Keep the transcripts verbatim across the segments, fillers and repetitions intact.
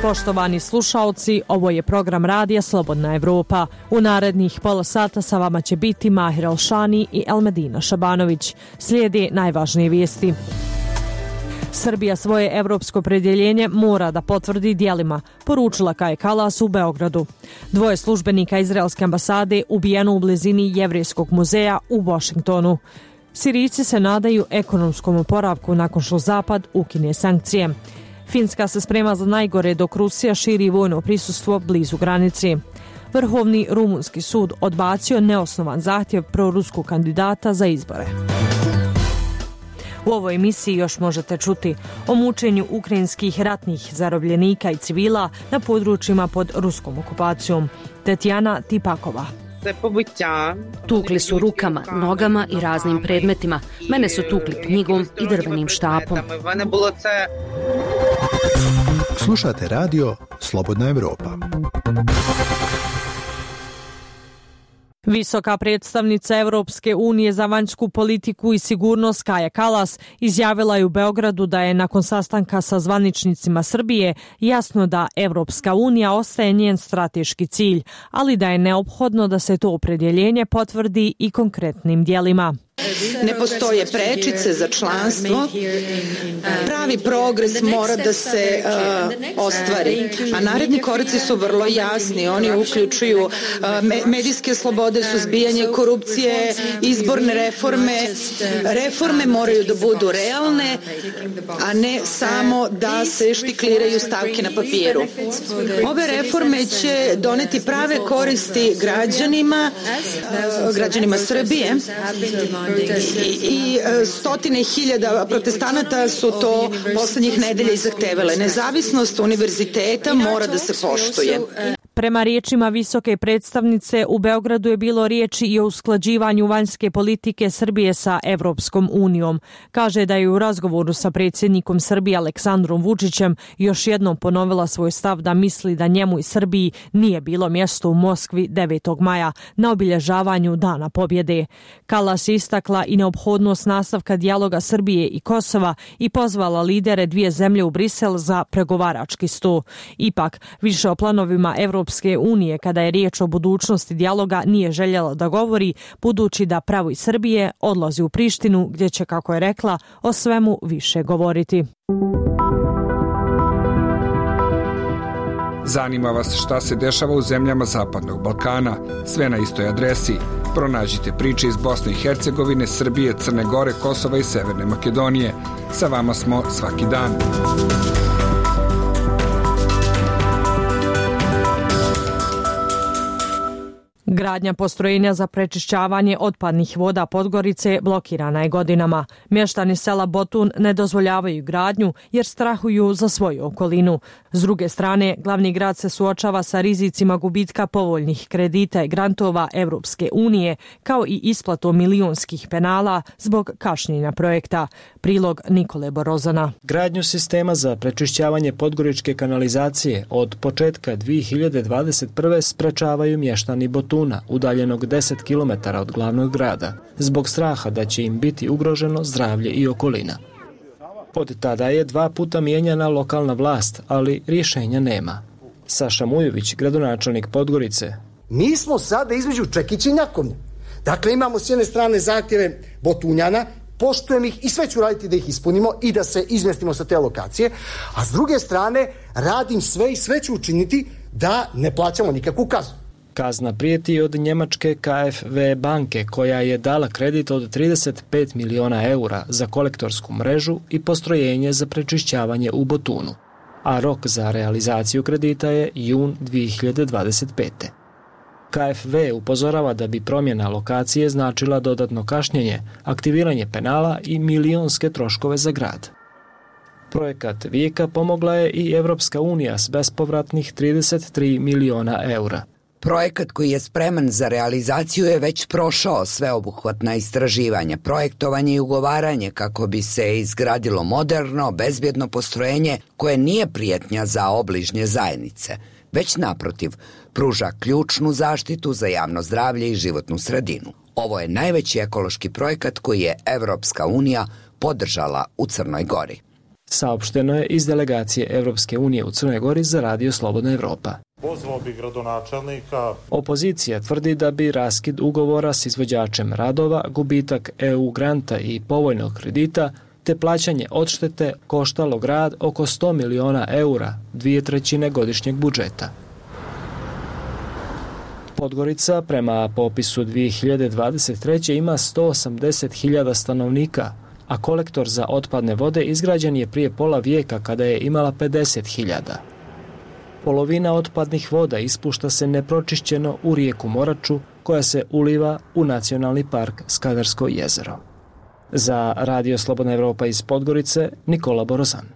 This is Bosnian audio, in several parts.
Poštovani slušaoci, ovo je program radija Slobodna Evropa. U narednih pola sata sa vama će biti Mahir Alšani i Elmedina Šabanović. Slijede najvažnije vijesti. Srbija svoje evropsko opredjeljenje mora da potvrdi djelima, poručila Kaja Kalas u Beogradu. Dvoje službenika izraelske ambasade ubijeno u blizini Jevrejskog muzeja u Washingtonu. Sirijci se nadaju ekonomskom oporavku nakon što Zapad ukine sankcije. Finska se sprema za najgore dok Rusija širi vojno prisustvo blizu granice. Vrhovni rumunski sud odbacio neosnovan zahtjev proruskog kandidata za izbore. U ovoj emisiji još možete čuti o mučenju ukrajinskih ratnih zarobljenika i civila na područjima pod ruskom okupacijom. Tetjana Tipakova. Tukli su rukama, nogama i raznim predmetima. Mene su tukli knjigom i drvenim štapom. Slušate radio Slobodna Evropa. Visoka predstavnica Evropske unije za vanjsku politiku i sigurnost Kaja Kalas izjavila je u Beogradu da je nakon sastanka sa zvaničnicima Srbije jasno da Evropska unija ostaje njen strateški cilj, ali da je neophodno da se to opredjeljenje potvrdi i konkretnim djelima. Ne postoje prečice za članstvo. Pravi progres mora da se uh, ostvari. A naredni koraci su vrlo jasni. Oni uključuju uh, medijske slobode, suzbijanje korupcije, izborne reforme. Reforme moraju da budu realne, a ne samo da se štikliraju stavke na papiru. Ove reforme će doneti prave koristi građanima, uh, građanima Srbije. I, i stotine hiljada protestanata su to poslednjih nedelja i zahtevale. Nezavisnost univerziteta mora da se poštuje. Prema riječima visoke predstavnice, u Beogradu je bilo riječi i o usklađivanju vanjske politike Srbije sa Evropskom unijom. Kaže da je u razgovoru sa predsjednikom Srbije Aleksandrom Vučićem još jednom ponovila svoj stav da misli da njemu i Srbiji nije bilo mjesto u Moskvi devetog maja na obilježavanju Dana pobjede. Kalas je istakla i neophodnost nastavka dijaloga Srbije i Kosova i pozvala lidere dvije zemlje u Brisel za pregovarački sto. Ipak, više o planovima Evropske Evropske unije kada je riječ o budućnosti dijaloga nije željela da govori, budući da pravo iz Srbije odlazi u Prištinu gdje će, kako je rekla, o svemu više govoriti. Zanima vas šta se dešava u zemljama Zapadnog Balkana? Sve na istoj adresi. Pronađite priče iz Bosne i Hercegovine, Srbije, Crne Gore, Kosova i Severne Makedonije. Sa vama smo svaki dan. Gradnja postrojenja za prečišćavanje otpadnih voda Podgorice blokirana je godinama. Mještani sela Botun ne dozvoljavaju gradnju jer strahuju za svoju okolinu. S druge strane, glavni grad se suočava sa rizicima gubitka povoljnih kredita i grantova Evropske unije, kao i isplatom milionskih penala zbog kašnjenja projekta. Prilog Nikole Borozana. Gradnju sistema za prečišćavanje podgoričke kanalizacije od početka dvije hiljade dvadeset prve sprečavaju mještani Botuna, udaljenog deset kilometara od glavnog grada, zbog straha da će im biti ugroženo zdravlje i okolina. Od tada je dva puta mijenjana lokalna vlast, ali rješenja nema. Saša Mujović, gradonačelnik Podgorice. Mi smo sada između čekića i nakovnja. Dakle, imamo s jedne strane zahtjeve Botunjana, poštujem ih i sve ću raditi da ih ispunimo i da se izmestimo sa te lokacije, a s druge strane radim sve i sve ću učiniti da ne plaćamo nikakvu kaznu. Kazna prijeti od njemačke K F W banke koja je dala kredit od trideset pet miliona eura za kolektorsku mrežu i postrojenje za prečišćavanje u Botunu, a rok za realizaciju kredita je jun dvije hiljade dvadeset pete. K F W upozorava da bi promjena lokacije značila dodatno kašnjenje, aktiviranje penala i milionske troškove za grad. Projekat Vijeka pomogla je i Evropska unija s bespovratnih trideset tri miliona eura. Projekat koji je spreman za realizaciju je već prošao sveobuhvatna istraživanja, projektovanje i ugovaranje kako bi se izgradilo moderno, bezbjedno postrojenje koje nije prijetnja za obližnje zajednice, već naprotiv, pruža ključnu zaštitu za javno zdravlje i životnu sredinu. Ovo je najveći ekološki projekat koji je Evropska unija podržala u Crnoj Gori. Saopšteno je iz delegacije Evropske unije u Crnoj Gori za Radio Slobodna Evropa. Pozvao bi gradonačelnika. Opozicija tvrdi da bi raskid ugovora s izvođačem radova, gubitak E U granta i povoljnog kredita te plaćanje odštete koštalo grad oko sto miliona eura, dvije trećine godišnjeg budžeta. Podgorica prema popisu dvije hiljade dvadeset treće ima sto osamdeset hiljada stanovnika, a kolektor za otpadne vode izgrađen je prije pola vijeka kada je imala pedeset hiljada. Polovina otpadnih voda ispušta se nepročišćeno u rijeku Moraču, koja se uliva u nacionalni park Skadarsko jezero. Za Radio Slobodna Evropa iz Podgorice, Nikola Borozan.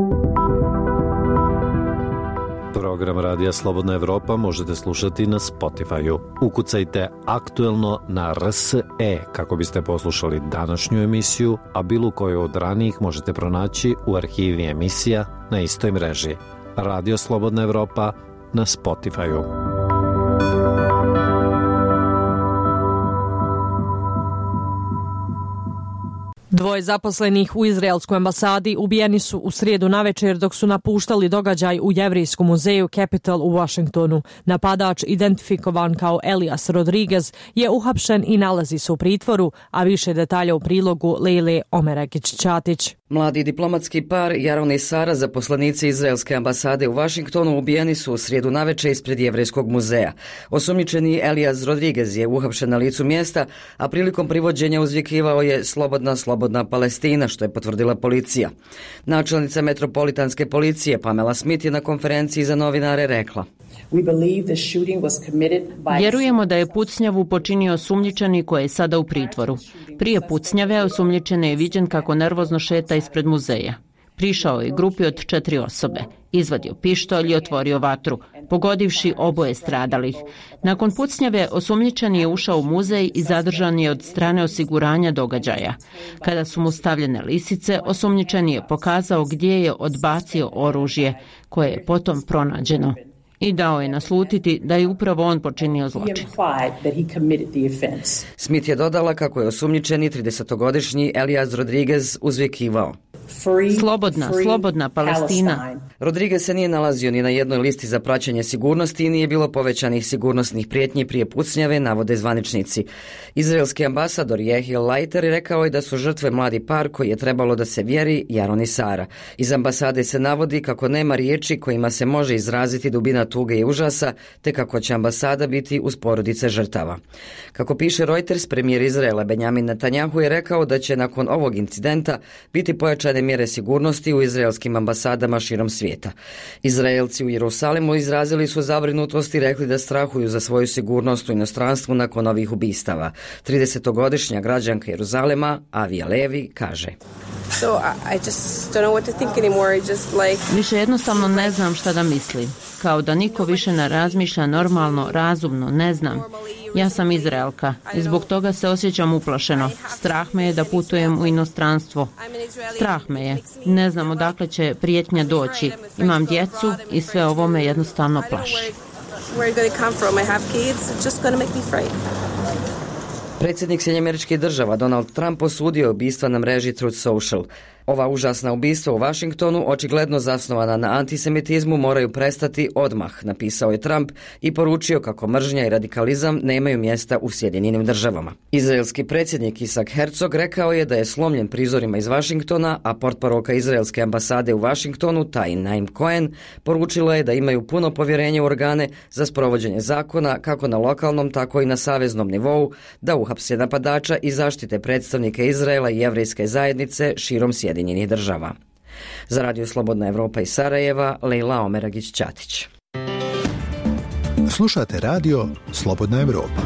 Program Radija Slobodna Evropa možete slušati na Spotify-u. Ukucajte aktuelno na R S E kako biste poslušali današnju emisiju, a bilo koju od ranijih možete pronaći u arhivi emisija na istoj mreži. Radio Slobodna Evropa na Spotify-u. Dvoje zaposlenih u izraelskoj ambasadi ubijeni su u srijedu navečer dok su napuštali događaj u Jevrijskom muzeju Capitol u Washingtonu. Napadač, identifikovan kao Elias Rodriguez, je uhapšen i nalazi se u pritvoru, a više detalja u prilogu Lejle Omeragić-Ćatić. Mladi diplomatski par Jaron i Sara, zaposlenici izraelske ambasade u Washingtonu, ubijeni su u srijedu navečer ispred Jevrijskog muzeja. Osumnjičeni Elias Rodriguez je uhapšen na licu mjesta, a prilikom privođenja uzvikivao je slobodna, slobodna Palestina, što je potvrdila policija. Načelnica metropolitanske policije Pamela Smith je na konferenciji za novinare rekla: Vjerujemo da je pucnjavu počinio osumnjičeni koji je sada u pritvoru. Prije pucnjave osumnjičeni je viđen kako nervozno šeta ispred muzeja. Prišao je grupi od četiri osobe, izvadio pištolj i otvorio vatru, pogodivši oboje stradalih. Nakon pucnjave osumnjičeni je ušao u muzej i zadržan je od strane osiguranja događaja. Kada su mu stavljene lisice, osumnjičeni je pokazao gdje je odbacio oružje, koje je potom pronađeno. I dao je naslutiti da je upravo on počinio zločin. Smith je dodala kako je osumnjičeni tridesetogodišnji Elias Rodriguez uzvikivao: Slobodna, slobodna Palestina. Rodriguez se nije nalazio ni na jednoj listi za praćenje sigurnosti i nije bilo povećanih sigurnosnih prijetnji prije pucnjave, navode zvaničnici. Izraelski ambasador Jehiel Leiter rekao je da su žrtve mladi par koji je trebalo da se vjeri, Jaron i Sara. Iz ambasade se navodi kako nema riječi kojima se može izraziti dubina tuge i užasa, te kako će ambasada biti uz porodice žrtava. Kako piše Reuters, premijer Izraela Benjamin Netanjahu je rekao da će nakon ovog incidenta biti pojačane mjere sigurnosti u izraelskim ambasadama širom svijeta. Izraelci u Jerusalimu izrazili su zabrinutost i rekli da strahuju za svoju sigurnost u inostranstvu nakon ovih ubistava. tridesetogodišnja građanka Jeruzalema, Avija Levi, kaže: So I just don't know what to think anymore. I just like Više jednostavno ne znam šta da mislim. Kao da niko više ne razmišlja normalno, razumno, ne znam. Ja sam Izraelka i zbog toga se osjećam uplašeno. Strah me je da putujem u inostranstvo. Strah me je. Ne znam odakle će prijetnja doći. Imam djecu i sve ovo me jednostavno plaši. Predsjednik Sjedinjenih Američkih Država Donald Trump osudio ubistva na mreži Truth Social. Ova užasna ubistva u Washingtonu, očigledno zasnovana na antisemitizmu, moraju prestati odmah, napisao je Trump i poručio kako mržnja i radikalizam nemaju mjesta u Sjedinjenim Državama. Izraelski predsjednik Isaac Herzog rekao je da je slomljen prizorima iz Washingtona, a portparoka izraelske ambasade u Washingtonu, Tain Naim Cohen, poručila je da imaju puno povjerenje u organe za sprovođenje zakona kako na lokalnom, tako i na saveznom nivou, da uhapse napadača i zaštite predstavnike Izraela i jevrejske zajednice širom Sjedinjenih Država. Za Radio Slobodna Evropa iz Sarajeva, Lejla Omeragić-Ćatić. Slušate Radio Slobodna Evropa.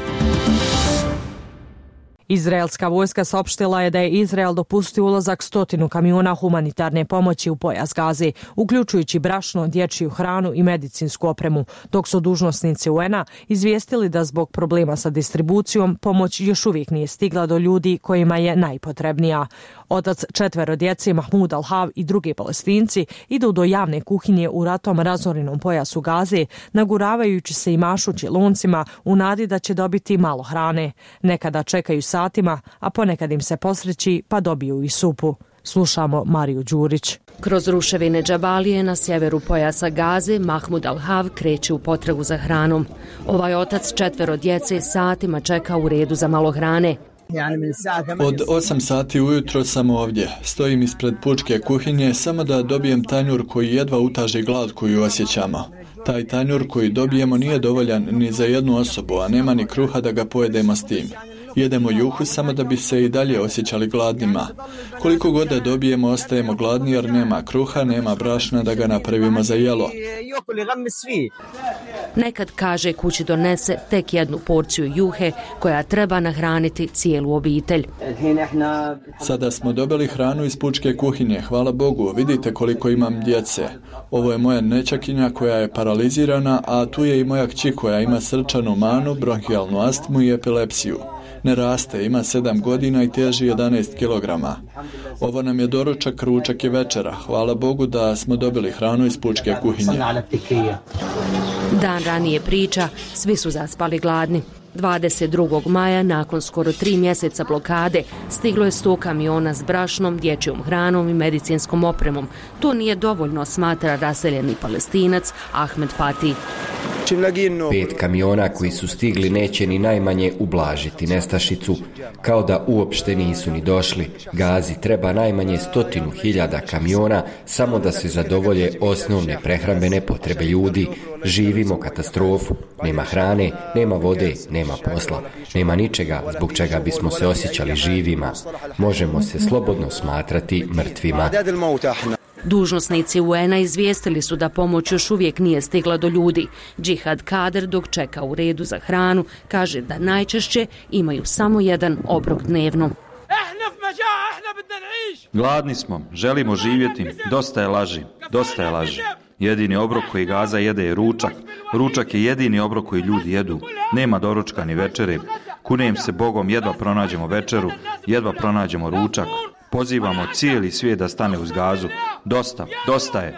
Izraelska vojska saopštila je da je Izrael dopustio ulazak stotinu kamiona humanitarne pomoći u pojas Gaze, uključujući brašno, dječju hranu i medicinsku opremu, dok su dužnosnici U N-a izvijestili da zbog problema sa distribucijom pomoć još uvijek nije stigla do ljudi kojima je najpotrebnija. Otac četvero djece Mahmud Al-Hav i drugi Palestinci idu do javne kuhinje u ratom razorenom pojasu Gaze, naguravajući se i mašući loncima u nadi da će dobiti malo hrane. Nekada čekaju satima, a ponekad im se posreći pa dobiju i supu. Slušamo Mariju Đurić. Kroz ruševine Džabalije na sjeveru pojasa Gaze, Mahmud Al-Hav kreće u potragu za hranom. Ovaj otac četvero djece satima čeka u redu za malo hrane. Od osam sati ujutro sam ovdje. Stojim ispred pučke kuhinje samo da dobijem tanjur koji jedva utaži glad koju osjećamo. Taj tanjur koji dobijemo nije dovoljan ni za jednu osobu, a nema ni kruha da ga pojedemo s tim. Jedemo juhu samo da bi se i dalje osjećali gladnima. Koliko god da dobijemo, ostajemo gladni jer nema kruha, nema brašna da ga napravimo za jelo. Nekad, kaže, kući donese tek jednu porciju juhe koja treba nahraniti cijelu obitelj. Sada smo dobili hranu iz pučke kuhinje, hvala Bogu, vidite koliko imam djece. Ovo je moja nećakinja koja je paralizirana, a tu je i moja kći koja ima srčanu manu, bronhijalnu astmu i epilepsiju. Ne raste, ima sedam godina i teži jedanaest kilograma. Ovo nam je doručak, ručak i večera. Hvala Bogu da smo dobili hranu iz pučke kuhinje. Dan ranije priča, svi su zaspali gladni. dvadeset drugog maja, nakon skoro tri mjeseca blokade, stiglo je sto kamiona s brašnom, dječjom hranom i medicinskom opremom. To nije dovoljno, smatra raseljeni Palestinac Ahmed Fatih. Pet kamiona koji su stigli neće ni najmanje ublažiti nestašicu, kao da uopšte nisu ni došli. Gazi treba najmanje stotinu hiljada kamiona samo da se zadovolje osnovne prehrambene potrebe ljudi. Živimo katastrofu. Nema hrane, nema vode, nema posla, nema ničega zbog čega bismo se osjećali živima. Možemo se slobodno smatrati mrtvima. Dužnosnici U N-a izvijestili su da pomoć još uvijek nije stigla do ljudi. Džihad Kader, dok čeka u redu za hranu, kaže da najčešće imaju samo jedan obrok dnevno. Gladni smo, želimo živjeti, dosta je laži, dosta je laži. Jedini obrok koji Gaza jede je ručak. Ručak je jedini obrok koji ljudi jedu. Nema doručka ni večere. Kunem se Bogom, jedva pronađemo večeru, jedva pronađemo ručak. Pozivamo cijeli svijet da stane uz Gazu. Dosta, dosta je.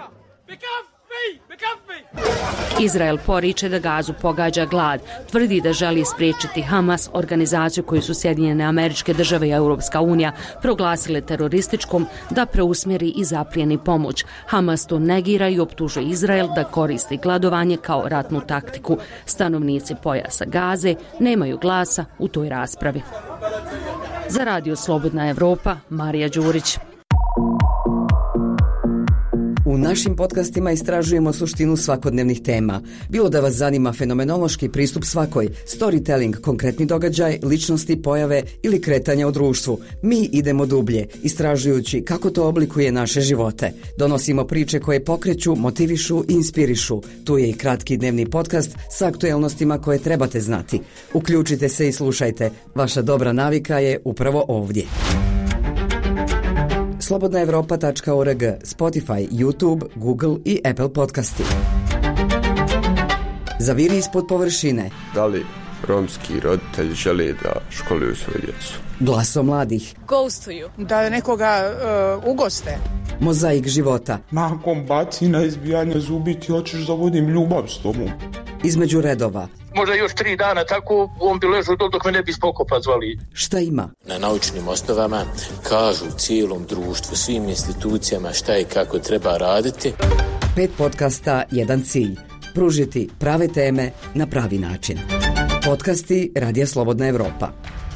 Izrael poriče da Gazu pogađa glad. Tvrdi da želi spriječiti Hamas, organizaciju koju su Sjedinjene Američke Države i Europska unija proglasile terorističkom, da preusmjeri i zaplijeni pomoć. Hamas to negira i optužuje Izrael da koristi gladovanje kao ratnu taktiku. Stanovnici pojasa Gaze nemaju glasa u toj raspravi. Za Radio Slobodna Evropa, Marija Đurić. U našim podcastima istražujemo suštinu svakodnevnih tema. Bilo da vas zanima fenomenološki pristup svakoj, storytelling, konkretni događaj, ličnosti, pojave ili kretanja u društvu. Mi idemo dublje, istražujući kako to oblikuje naše živote. Donosimo priče koje pokreću, motivišu i inspirišu. Tu je i kratki dnevni podcast sa aktuelnostima koje trebate znati. Uključite se i slušajte. Vaša dobra navika je upravo ovdje. slobodna evropa tačka org, Spotify, YouTube, Google i Apple podcasti. Zaviri ispod površine. Da li romski roditelji žele da školuju svoje djecu? Glaso mladih. Gostuju. Da nekoga uh, ugoste. Mozaik života. Nakon bacina, izbijanja zubi ti hoćeš da vodim ljubav s tobom. Između redova. Možda još tri dana tako on bi ležao dok me ne bi spokopa zvali. Šta ima? Na naučnim osnovama kažu cijelom društvu, svim institucijama šta i kako treba raditi. Pet podcasta, jedan cilj. Pružiti prave teme na pravi način. Podcasti Radija Slobodna Evropa.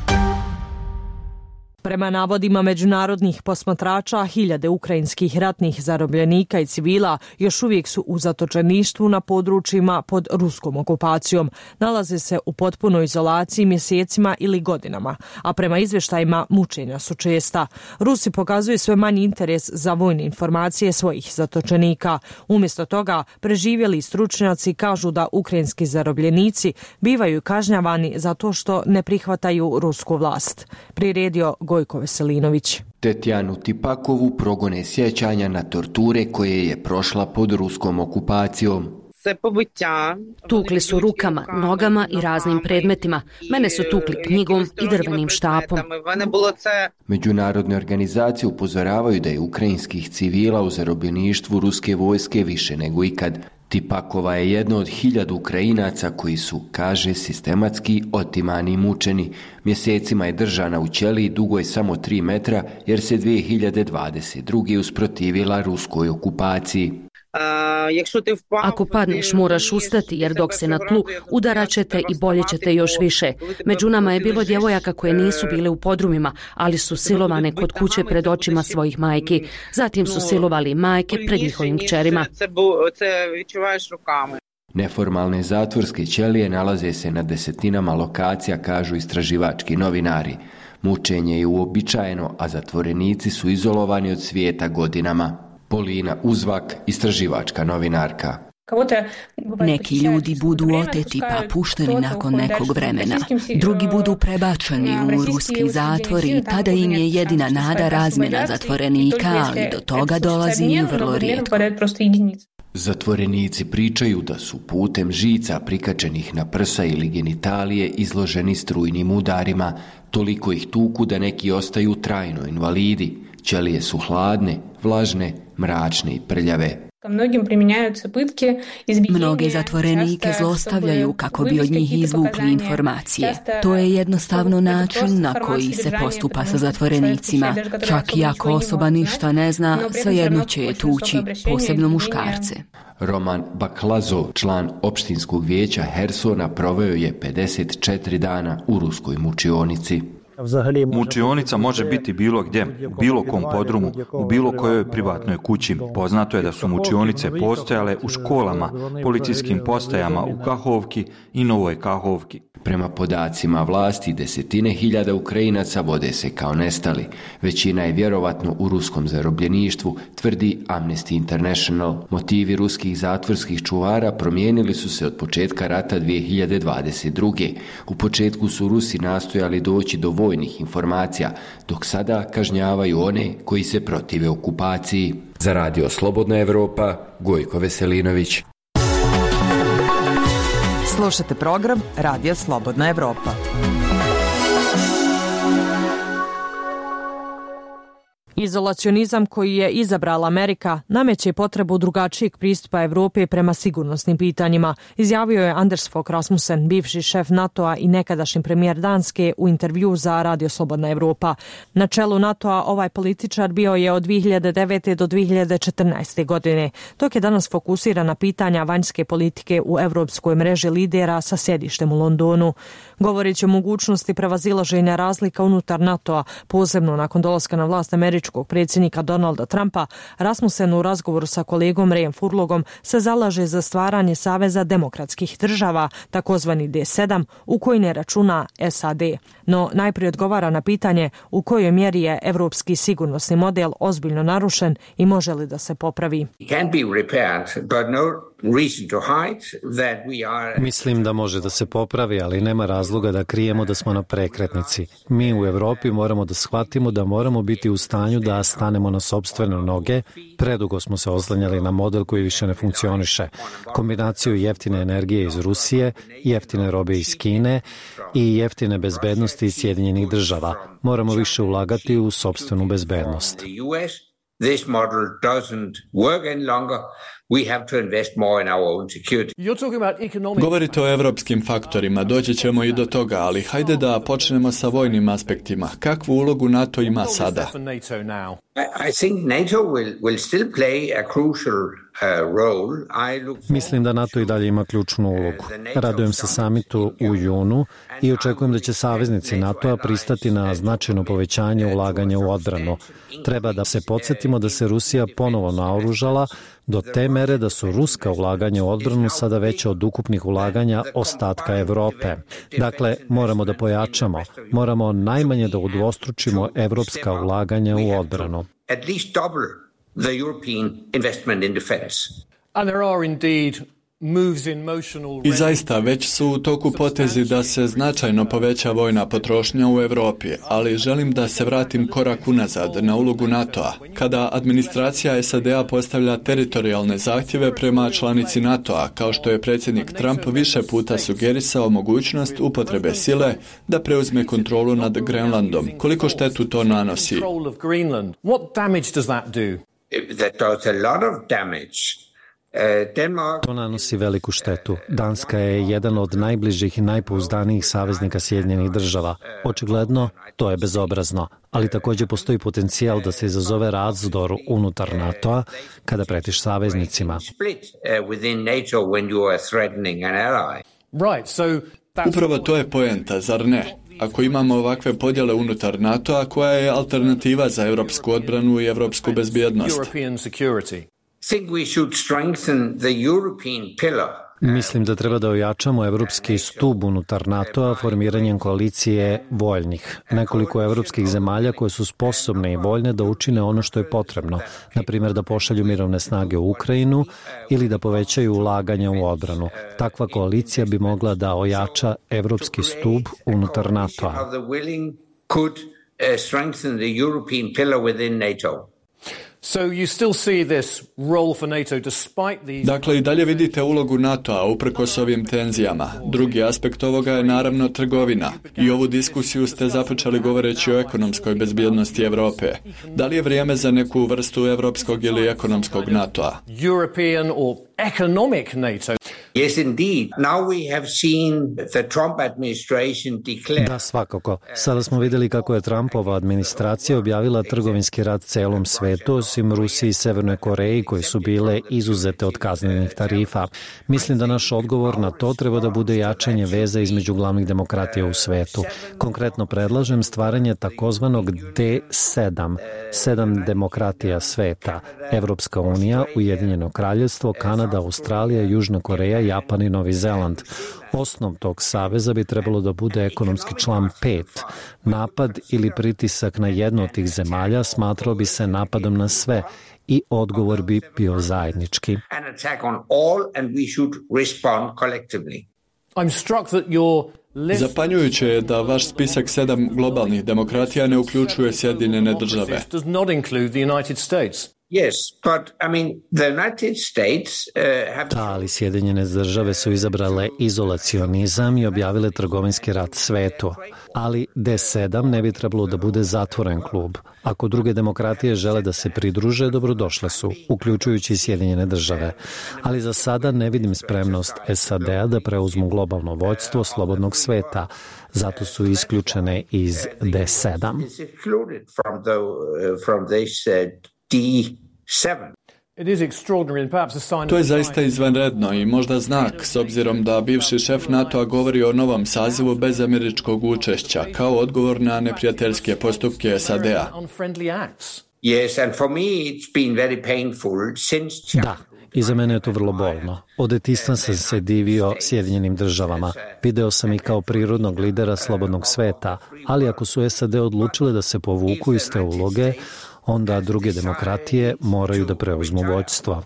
Prema navodima međunarodnih posmatrača, hiljade ukrajinskih ratnih zarobljenika i civila još uvijek su u zatočeništvu na područjima pod ruskom okupacijom. Nalaze se u potpunoj izolaciji mjesecima ili godinama, a prema izvještajima mučenja su česta. Rusi pokazuju sve manji interes za vojne informacije svojih zatočenika. Umjesto toga, preživjeli stručnjaci kažu da ukrajinski zarobljenici bivaju kažnjavani zato što ne prihvataju rusku vlast. Priredio Gojko Veselinović. Tetjanu Tipakovu progone sjećanja na torture koje je prošla pod ruskom okupacijom. Tukli su rukama, nogama i raznim predmetima. Mene su tukli knjigom i drvenim štapom. Međunarodne organizacije upozoravaju da je ukrajinskih civila u zarobljeništvu ruske vojske više nego ikad. Tipakova je jedna od hiljadu Ukrajinaca koji su, kaže, sistematski otimani i mučeni. Mjesecima je držana u ćeliji dugoj samo tri metra jer se dvije hiljade dvadeset druge usprotivila ruskoj okupaciji. Ako padneš, moraš ustati, jer dok se na tlu udarat ćete i bolje ćete još više. Među nama je bilo djevojaka koje nisu bile u podrumima, ali su silovane kod kuće pred očima svojih majki. Zatim su silovali majke pred njihovim kćerima. Neformalne zatvorske ćelije nalaze se na desetinama lokacija, kažu istraživački novinari. Mučenje je uobičajeno, a zatvorenici su izolovani od svijeta godinama. Polina Uzvak, istraživačka novinarka. Neki ljudi budu oteti pa pušteni nakon nekog vremena. Drugi budu prebačeni u ruski zatvor i tada im je jedina nada razmjena zatvorenika, ali do toga dolazi vrlo rijetko. Zatvorenici pričaju da su putem žica prikačenih na prsa ili genitalije izloženi strujnim udarima. Toliko ih tuku da neki ostaju trajno invalidi. Ćelije su hladne, vlažne, mračne i prljave. Mnoge zatvorenike zlostavljaju kako bi od njih izvukli informacije. To je jednostavno način na koji se postupa sa zatvorenicima. Čak i ako osoba ništa ne zna, svejedno će je tući, posebno muškarce. Roman Baklazo, član opštinskog vijeća Hersona, proveo je pedeset četiri dana u ruskoj mučionici. Mučionica može biti bilo gdje, u bilo kom podrumu, u bilo kojoj privatnoj kući. Poznato je da su mučionice postojale u školama, policijskim postajama u Kahovki i Novoj Kahovki. Prema podacima vlasti, desetine hiljada Ukrajinaca vode se kao nestali. Većina je vjerovatno u ruskom zarobljeništvu, tvrdi Amnesty International. Motivi ruskih zatvorskih čuvara promijenili su se od početka rata dvije hiljade dvadeset druge. U početku su Rusi nastojali doći do vojnih informacija, dok sada kažnjavaju one koji se protive okupaciji. Za Radio Slobodna Evropa, Gojko Veselinović. Slušate program Radija Slobodna Evropa. Izolacionizam koji je izabrala Amerika nameće potrebu drugačijeg pristupa Evrope prema sigurnosnim pitanjima, izjavio je Anders Fogh Rasmussen, bivši šef NATO-a i nekadašnji premijer Danske, u intervju za Radio Slobodna Evropa. Na čelu NATO-a ovaj političar bio je od dvije hiljade devete do dvije hiljade četrnaeste. godine, dok je danas fokusiran na pitanja vanjske politike u evropskoj mreži lidera sa sjedištem u Londonu. Govoreći o mogućnosti prevazilaženja razlika unutar NATO-a, posebno nakon dolaska na vlast američkog predsjednika Donalda Trumpa, Rasmussen u razgovoru sa kolegom Rayom Furlogom se zalaže za stvaranje Saveza demokratskih država, takozvani D sedam, u koji ne računa S A D. No najprije odgovara na pitanje u kojoj mjeri je evropski sigurnosni model ozbiljno narušen i može li da se popravi. Mislim da može da se popravi, ali nema razloga da krijemo da smo na prekretnici. Mi u Evropi moramo da shvatimo da moramo biti u stanju da stanemo na sopstvene noge. Predugo smo se oslanjali na model koji više ne funkcioniše. Kombinaciju jeftine energije iz Rusije, jeftine robe iz Kine i jeftine bezbednosti iz Sjedinjenih država. Moramo više ulagati u sopstvenu bezbednost. This model doesn't work any longer. We have to invest more in our own security. Govorite o evropskim faktorima, doći ćemo i do toga, ali hajde da počnemo sa vojnim aspektima. Kakvu ulogu NATO ima sada? I think NATO will, will still play a crucial uh, role. I look Mislim da NATO i dalje ima ključnu ulogu. Radujem se samitu u junu i očekujem da će saveznici NATO-a pristati na značajno povećanje ulaganja u odbranu. Treba da se podsjetimo da se Rusija ponovo naoružala do te mere da su ruska ulaganja u odbranu sada veća od ukupnih ulaganja ostatka Evrope. Dakle, moramo da pojačamo, moramo najmanje da udvostručimo evropska ulaganja u odbranu. at least double the European investment in defense. And there are indeed I zaista već su u toku potezi da se značajno poveća vojna potrošnja u Evropi, ali želim da se vratim korak unazad na ulogu NATO-a. Kada administracija S A D-a postavlja teritorijalne zahtjeve prema članici NATO-a, kao što je predsjednik Trump više puta sugerisao mogućnost upotrebe sile da preuzme kontrolu nad Grenlandom. Koliko štetu to nanosi? That does a lot of damage. To nanosi veliku štetu. Danska je jedan od najbližih i najpouzdanijih saveznika Sjedinjenih država. Očigledno, to je bezobrazno, ali također postoji potencijal da se izazove razdor unutar NATO-a kada pretiš saveznicima. Upravo to je poenta, zar ne? Ako imamo ovakve podjele unutar NATO-a, koja je alternativa za evropsku odbranu i evropsku bezbjednost? Mislim da treba da ojačamo evropski stub unutar NATO-a formiranjem koalicije voljnih. Nekoliko evropskih zemalja koje su sposobne i voljne da učine ono što je potrebno, na primjer da pošalju mirovne snage u Ukrajinu ili da povećaju ulaganja u odbranu. Takva koalicija bi mogla da ojača evropski stub unutar NATO-a. So you still see this role for NATO despite these... Dakle, i dalje vidite ulogu NATO-a uprkos ovim tenzijama. Drugi aspekt ovoga je naravno trgovina. I ovu diskusiju ste započeli govoreći o ekonomskoj bezbjednosti Evrope. Da li je vrijeme za neku vrstu evropskog ili ekonomskog NATO-a? European or economic NATO. Yes, indeed. Now we have seen the Trump administration declare... Da, svakako. Sada smo vidjeli kako je Trumpova administracija objavila trgovinski rat celom svetu, osim Rusiji i Severnoj Koreji, koje su bile izuzete od kaznenih tarifa. Mislim da naš odgovor na to treba da bude jačanje veza između glavnih demokratija u svetu. Konkretno predlažem stvaranje takozvanog D sedam, sedam demokratija sveta, Evropska unija, Ujedinjeno kraljevstvo, Kanada, Australija, Južna Koreja, Japan i Novi Zeland. Osnov tog saveza bi trebalo da bude ekonomski član pet. Napad ili pritisak na jednu od tih zemalja smatrao bi se napadom na sve i odgovor bi bio zajednički. Zapanjujuće je da vaš spisak sedam globalnih demokratija ne uključuje Sjedinjene države. Yes, but I mean the United States uh, have... Da, ali Sjedinjene države su izabrale izolacionizam i objavile trgovinski rat svetu. Ali D sedam ne bi trebalo da bude zatvoren klub. Ako druge demokratije žele da se pridruže, dobrodošle su, uključujući Sjedinjene države. Ali za sada ne vidim spremnost S A D-a da preuzmu globalno vođstvo slobodnog sveta. Zato su isključene iz D sedam. To je zaista izvanredno i možda znak, s obzirom da bivši šef NATO-a govori o novom sazivu bez američkog učešća, kao odgovor na neprijateljske postupke S A D-a. Da, i za mene je to vrlo bolno. Od detinjstva sam se divio Sjedinjenim državama. Video sam ih kao prirodnog lidera slobodnog sveta, ali ako su S A D odlučile da se povuku iz te uloge, onda druge demokratije moraju da preuzmu vođstvo.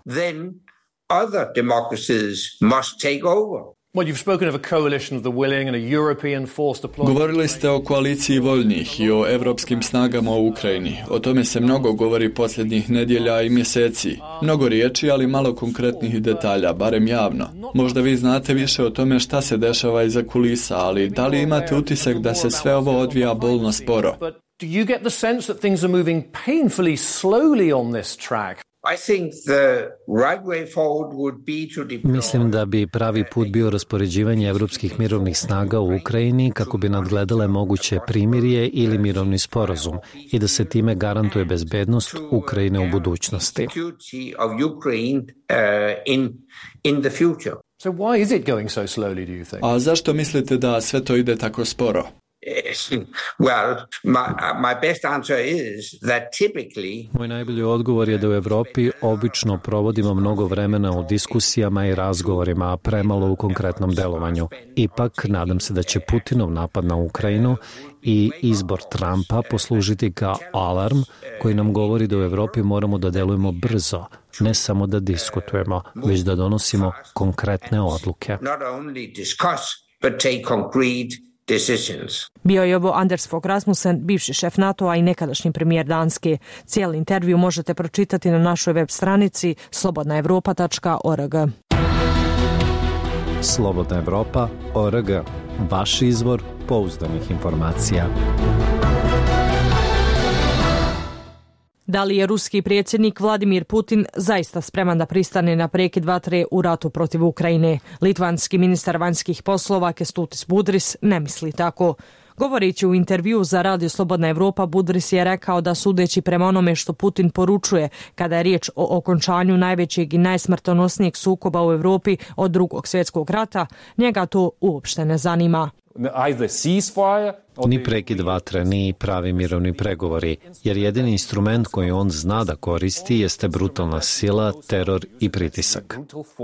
Govorili ste o koaliciji voljnih i o evropskim snagama u Ukrajini. O tome se mnogo govori posljednjih nedjelja i mjeseci. Mnogo riječi, ali malo konkretnih detalja, barem javno. Možda vi znate više o tome šta se dešava iza kulisa, ali da li imate utisak da se sve ovo odvija bolno sporo? Do you get the sense that things are moving painfully slowly on this track? Mislim da bi pravi put bio raspoređivanje evropskih mirovnih snaga u Ukrajini kako bi nadgledale moguće primirje ili mirovni sporazum i da se time garantuje bezbednost Ukrajine u budućnosti. So why is it going so slowly, do you think? A zašto mislite da sve to ide tako sporo? Well, my, my best answer is that typically... Moj najbolji odgovor je da u Evropi obično provodimo mnogo vremena u diskusijama i razgovorima, a premalo u konkretnom delovanju. Ipak, nadam se da će Putinov napad na Ukrajinu i izbor Trumpa poslužiti kao alarm koji nam govori da u Evropi moramo da delujemo brzo, ne samo da diskutujemo, već da donosimo konkretne odluke. Not only discuss, but take concrete decisions. Bio je ovo Anders Fogh Rasmussen, bivši šef NATO-a i nekadašnji premijer Danske. Cijeli intervju možete pročitati na našoj web stranici slobodna evropa tačka org. Slobodna Evropa tačka org. Vaš izvor pouzdanih informacija. Da li je ruski predsjednik Vladimir Putin zaista spreman da pristane na prekid vatre u ratu protiv Ukrajine? Litvanski ministar vanjskih poslova Kęstutis Budris ne misli tako. Govoreći u intervju za Radio Slobodna Evropa, Budris je rekao da sudeći prema onome što Putin poručuje kada je riječ o okončanju najvećeg i najsmrtonosnijeg sukoba u Evropi od drugog svjetskog rata, njega to uopšte ne zanima. Ni prekid vatre, ni pravi mirovni pregovori, jer jedini instrument koji on zna da koristi jeste brutalna sila, teror i pritisak.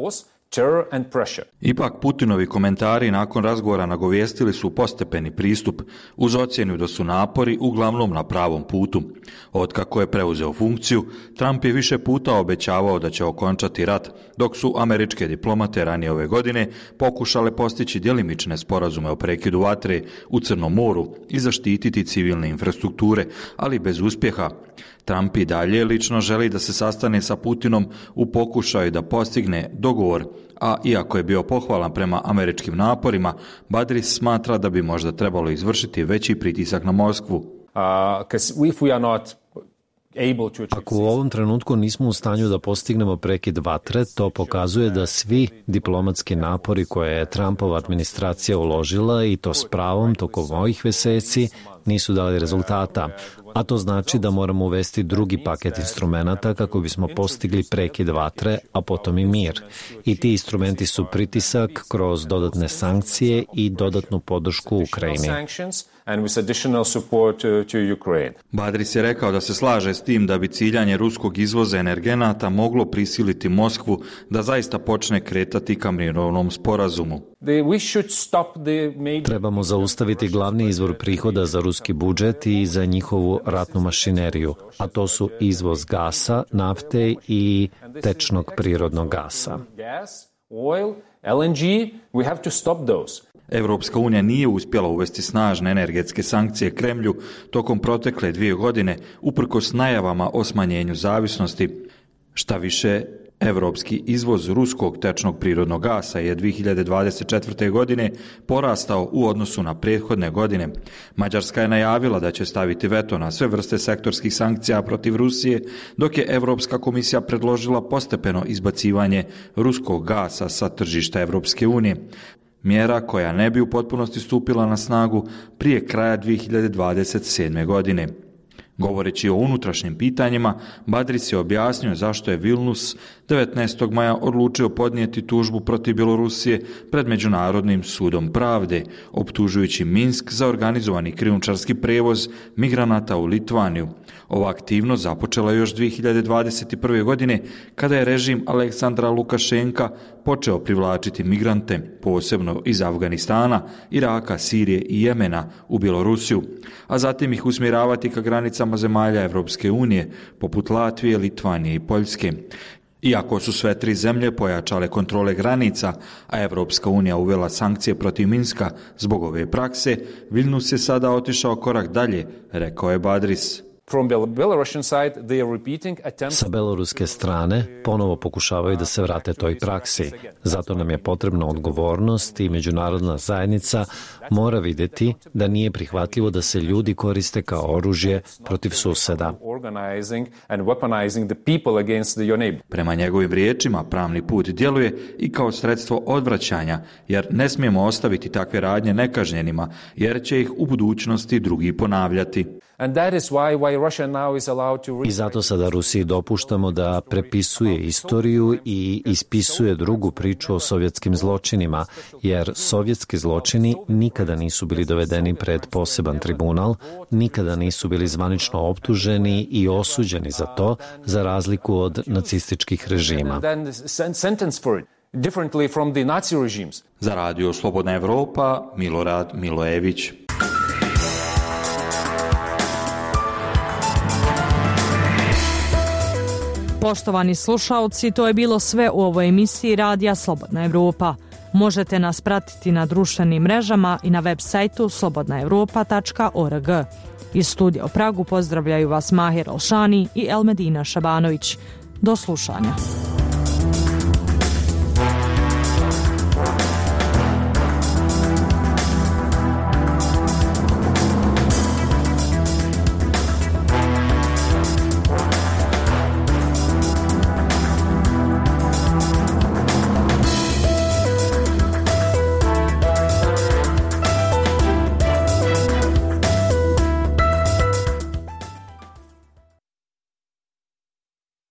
Ipak Putinovi komentari nakon razgovora nagovijestili su postepeni pristup uz ocjenu da su napori uglavnom na pravom putu. Otkako je preuzeo funkciju, Trump je više puta obećavao da će okončati rat, dok su američke diplomate ranije ove godine pokušale postići djelimične sporazume o prekidu vatre u Crnom moru i zaštititi civilne infrastrukture, ali bez uspjeha. Trump i dalje lično želi da se sastane sa Putinom u pokušaju da postigne dogovor, a iako je bio pohvalan prema američkim naporima, Badris smatra da bi možda trebalo izvršiti veći pritisak na Moskvu. Ako u ovom trenutku nismo u stanju da postignemo prekid vatre, to pokazuje da svi diplomatski napori koje je Trumpova administracija uložila, i to s pravom tokom ovih meseci, nisu dali rezultata. A to znači da moramo uvesti drugi paket instrumenata kako bismo postigli prekid vatre, a potom i mir. I ti instrumenti su pritisak kroz dodatne sankcije i dodatnu podršku Ukrajini. Badris je rekao da se slaže s tim da bi ciljanje ruskog izvoza energenata moglo prisiliti Moskvu da zaista počne kretati ka mirovnom sporazumu. Trebamo zaustaviti glavni izvor prihoda za ruski budžet i za njihovu ratnu mašineriju, a to su izvoz gasa, nafte i tečnog prirodnog gasa. Evropska unija nije uspjela uvesti snažne energetske sankcije Kremlju tokom protekle dvije godine, uprkos najavama o smanjenju zavisnosti. Šta više, evropski izvoz ruskog tečnog prirodnog gasa je dvije hiljade dvadeset četvrte. godine porastao u odnosu na prethodne godine. Mađarska je najavila da će staviti veto na sve vrste sektorskih sankcija protiv Rusije, dok je Evropska komisija predložila postepeno izbacivanje ruskog gasa sa tržišta Evropske unije. Mjera koja ne bi u potpunosti stupila na snagu prije kraja dvije hiljade dvadeset sedme. godine. Govoreći o unutrašnjim pitanjima, Badris je objasnio zašto je Vilnius devetnaestog maja odlučio podnijeti tužbu protiv Bjelorusije pred Međunarodnim sudom pravde, optužujući Minsk za organizovani krijumčarski prevoz migranata u Litvaniju. Ova aktivnost započela još dvije hiljade dvadeset prve. godine kada je režim Aleksandra Lukašenka počeo privlačiti migrante, posebno iz Afganistana, Iraka, Sirije i Jemena u Bjelorusiju, a zatim ih usmjeravati ka granicama zemalja Evropske unije, poput Latvije, Litvanije i Poljske. Iako su sve tri zemlje pojačale kontrole granica, a Evropska unija uvela sankcije protiv Minska zbog ove prakse, Vilnius je sada otišao korak dalje, rekao je Badris. Sa beloruske strane ponovo pokušavaju da se vrate toj praksi. Zato nam je potrebna odgovornost i međunarodna zajednica mora vidjeti da nije prihvatljivo da se ljudi koriste kao oružje protiv suseda. Prema njegovim riječima, pravni put djeluje i kao sredstvo odvraćanja, jer ne smijemo ostaviti takve radnje nekažnjenima, jer će ih u budućnosti drugi ponavljati. I zato sada Rusiji dopuštamo da prepisuje istoriju i ispisuje drugu priču o sovjetskim zločinima, jer sovjetski zločini nikada nisu bili dovedeni pred poseban tribunal, nikada nisu bili zvanično optuženi i osuđeni za to, za razliku od nacističkih režima. Za Radio Slobodna Evropa, Milorad Milojević. Poštovani slušaoci, to je bilo sve u ovoj emisiji Radija Slobodna Evropa. Možete nas pratiti na društvenim mrežama i na web sajtu slobodna evropa tačka org. Iz studija u Pragu pozdravljaju vas Mahir Alšani i Elmedina Šabanović. Do slušanja.